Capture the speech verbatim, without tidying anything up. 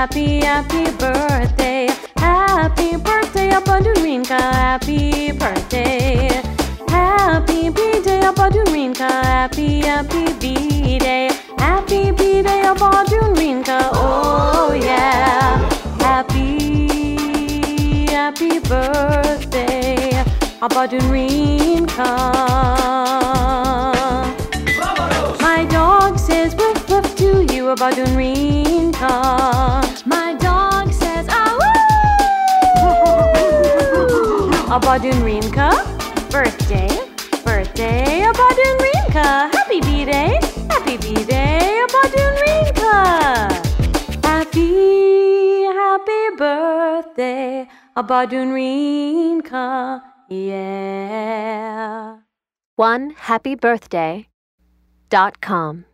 happy, happy birthday. Happy birthday, Apadunrinka, happy birthday. Happy B-Day, Apadunrinka, happy, happy B-Day. Happy B-Day, Apadunrinka, oh yeah. Happy, happy birthday, Apadunrinka. My dog says woof woof to you, Apadunrinka. My dog says ah woo. Apadunrinka, birthday, birthday, Apadunrinka. Happy B-Day, happy B-Day, Apadunrinka. Happy, happy birthday, Apadunrinka, yeah. One happy birthday dot com